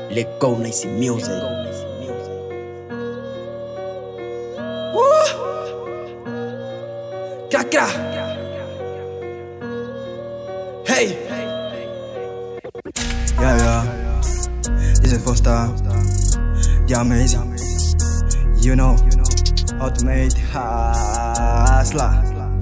Let go, nice music. Cra. Hey. Yeah. This is Foster. Yeah, amazing. You know how to make hustler.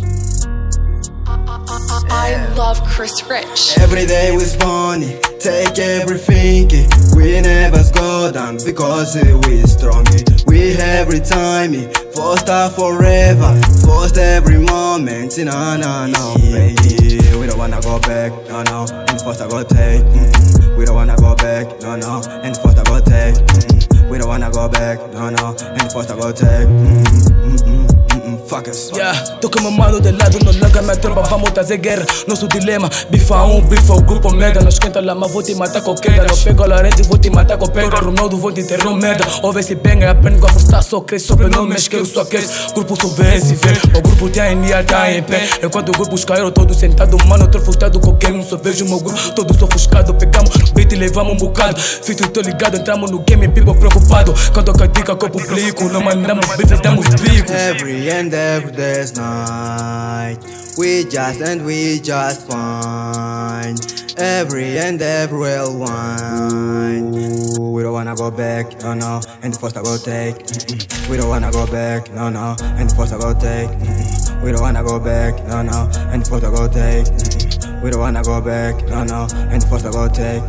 I love Chris Rich. Every day we Bonnie, take everything. We never go down because we strong. We every time, Foster forever, Foster every moment. No, baby. We don't wanna go back, no. And Foster go take. We don't wanna go back, no. And Foster go take. We don't wanna go back, no. And Foster go take. Fuckers. Yeah, tô com meu mano de lado, não larga minha tropa, vamos trazer guerra. Nosso dilema, bifa bifa o grupo mega. Não esquenta lama, vou te matar com queda. Não pego a larente, vou te matar com pedra. Ronaldo, vou te enterrar merda. Ouve se bem, aprende com a força, só cresce. Sobrenomes que eu só aqueço. Grupo só vê se vê. O grupo tem em dia, tá em pé. Enquanto o grupo caíram todos sentados, mano, tô frustrado. Qualquer um só vejo o meu grupo, todos ofuscados. Pegamos o beat e levamos um bocado. Fito e tô ligado, entramos no game, people preocupado. Canto a dica que eu publico, não mandamos beats, damos bicos. Every day's night, we just find every real wine. We don't wanna go back, no, and the first I go take. We don't wanna go back, no, and the first I go take. We don't wanna go back, no, and the first I go take. We don't wanna go back, no, and the first I go take.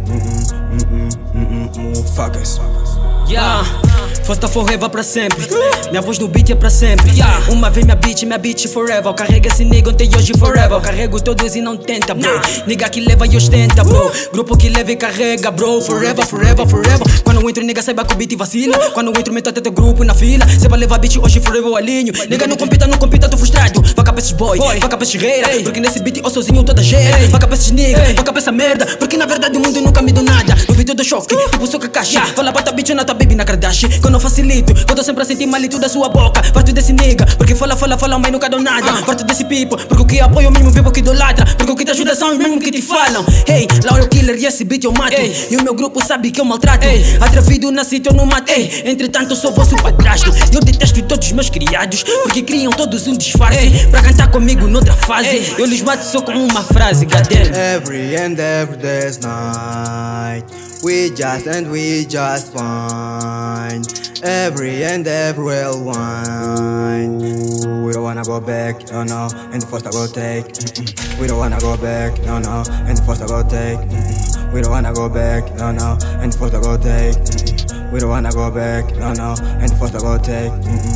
Fuckers. Yeah. Foster forever pra sempre. Minha voz no beat é pra sempre. Uma vez minha beat forever. Eu carrego esse nigga ontem e hoje forever. Eu carrego todos e não tenta, bro. Nigga que leva e ostenta, bro. Grupo que leva e carrega, bro. Forever. Quando eu entro, nigga, saiba que o beat vacila. Quando eu entro, meto até teu grupo na fila. Cê vai levar beat hoje, forever eu alinho. Nigga, não compita, tô frustrado. Vaca pra esses boy, vaca pra esses reira. Porque nesse beat eu sozinho toda gera. Vaca pra esses nigga, vaca pra essa merda. Porque na verdade o mundo nunca me deu nada. No beat eu dou choque, tipo sou Kakashi. Fala pra tua bitch na tua baby na Kardashian. Quando eu facilito, quando eu sempre a sentir malito da sua boca. Farto desse nigga, porque fala, mas nunca dou nada. Farto desse people, porque o que apoia o mesmo people que idolatra. Porque o que te ajuda são os mesmos que te falam. Hey, Lauro Killer e esse beat eu mato. E o meu grupo sabe que eu maltrato. Atrevido na sítio eu não matei. Entretanto sou vosso padrasto. Eu detesto todos os meus criados, porque criam todos um disfarce pra cantar comigo noutra fase. Eu lhes mato só com uma frase, goddamn. Every day's night, we just find every real wine. We don't wanna go back, no, and the first I go take. We don't wanna go back, no, and the first I go take. We don't wanna go back, no, and the first I go take. We don't wanna go back, no, and the first I go take.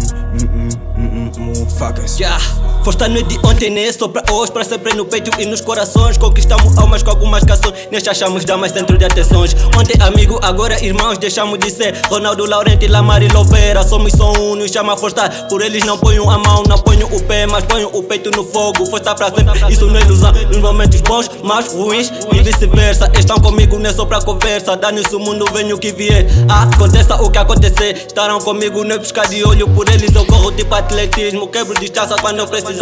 Fuckers. Yeah. Foster não é de ontem, nem é só pra hoje. Pra sempre no peito e nos corações. Conquistamos almas com algumas canções. Neste achamos damas centro de atenções. Ontem amigo, agora irmãos, deixamos de ser Ronaldo, Laurenti, Lamar e Louveira. Somos só um, nos chama Foster. Por eles não ponho a mão, não ponho o pé, mas ponho o peito no fogo. Foster pra sempre, isso não é ilusão. Nos momentos bons, maus, ruins e vice-versa. Estão comigo, não é só pra conversa. Dá-nos o mundo, venha o que vier. Aconteça o que acontecer. Estarão comigo, não é buscar de olho. Por eles eu corro tipo atletismo. Quebro distância quando eu precisar.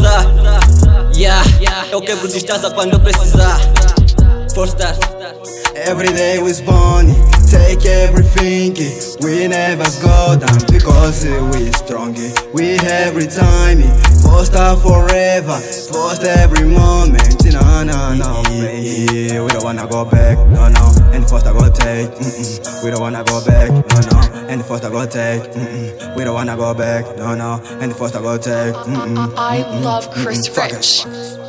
Eu quebro distância quando eu precisar. Foster. Every day we Bonnie, take everything. We never go down because we strong. We every time, Foster forever, Foster every moment. No, baby. We don't wanna go back, no, and Foster go take. We don't wanna go back, no, and Foster go take. We don't wanna go back, no, and Foster go take. I love Chris Fuckers. Rich.